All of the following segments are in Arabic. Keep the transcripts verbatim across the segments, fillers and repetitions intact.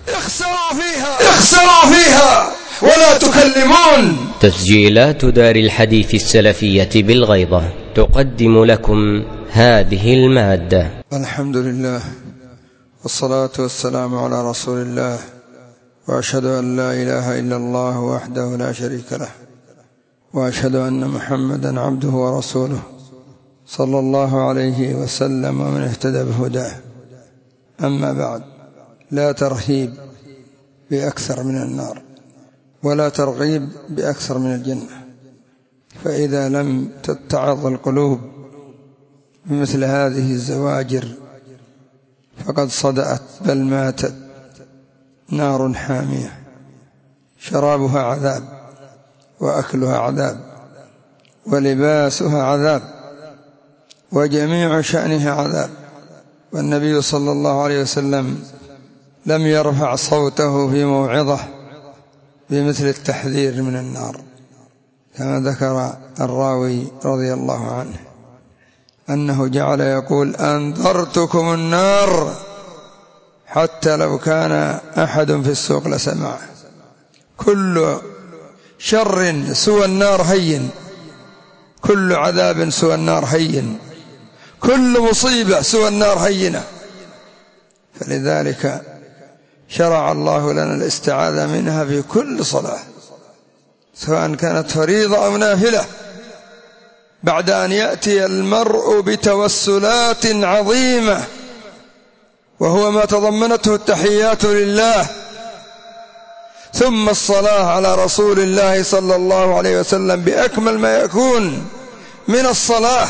اخسروا فيها اخسروا فيها ولا تكلمون. تسجيلات دار الحديث السلفية بالغيضة تقدم لكم هذه المادة. الحمد لله والصلاة والسلام على رسول الله، وأشهد أن لا إله إلا الله وحده لا شريك له، وأشهد أن محمدا عبده ورسوله صلى الله عليه وسلم ومن اهتدى بهداه. أما بعد، لا ترهيب بأكثر من النار ولا ترغيب بأكثر من الجنة، فإذا لم تتعظ القلوب بمثل هذه الزواجر فقد صدأت بل ماتت. نار حامية شرابها عذاب وأكلها عذاب ولباسها عذاب وجميع شأنها عذاب. والنبي صلى الله عليه وسلم لم يرفع صوته في موعظة بمثل التحذير من النار، كما ذكر الراوي رضي الله عنه أنه جعل يقول: أنذرتكم النار حتى لو كان أحد في السوق لسمعه. كل شر سوى النار هين، كل عذاب سوى النار هين، كل مصيبة سوى النار هينة. فلذلك شرع الله لنا الاستعاذة منها في كل صلاة، سواء كانت فريضة أو نافلة، بعد أن يأتي المرء بتوسلات عظيمة وهو ما تضمنته التحيات لله، ثم الصلاة على رسول الله صلى الله عليه وسلم بأكمل ما يكون من الصلاة،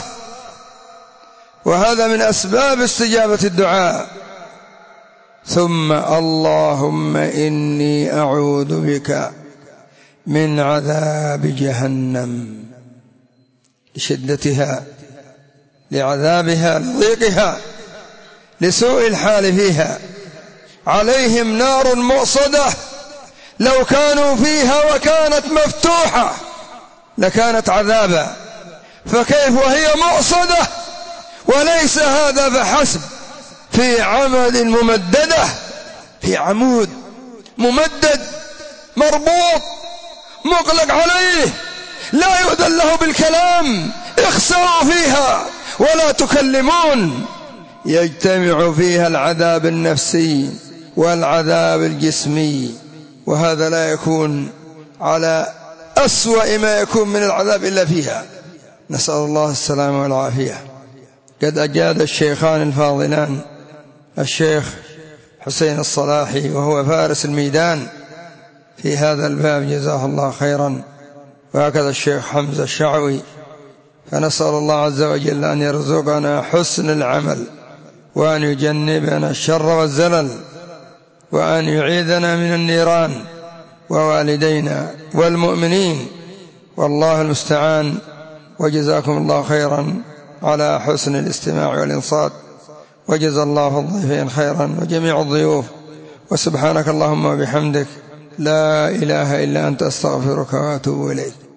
وهذا من أسباب استجابة الدعاء. ثم اللهم إني أعوذ بك من عذاب جهنم لشدتها، لعذابها، لضيقها، لسوء الحال فيها. عليهم نار مؤصدة، لو كانوا فيها وكانت مفتوحة لكانت عذابا، فكيف وهي مؤصدة؟ وليس هذا فحسب، في عمد ممددة، في عمود ممدد مربوط مغلق عليه، لا يؤذن له بالكلام. اخسروا فيها ولا تكلمون. يجتمع فيها العذاب النفسي والعذاب الجسمي، وهذا لا يكون على أسوأ ما يكون من العذاب إلا فيها. نسأل الله السلامة والعافية. قد أجاد الشيخان الفاضلان الشيخ حسين الصلاحي وهو فارس الميدان في هذا الباب، جزاه الله خيرا، وهكذا الشيخ حمزة الشعوي. فنسأل الله عز وجل أن يرزقنا حسن العمل، وأن يجنبنا الشر والزلل، وأن يعيذنا من النيران، ووالدينا والمؤمنين، والله المستعان. وجزاكم الله خيرا على حسن الاستماع والإنصات، وجزا الله الضيفين خيرا وجميع الضيوف. وسبحانك اللهم وبحمدك، لا إله إلا أنت، أستغفرك وأتوب إليك.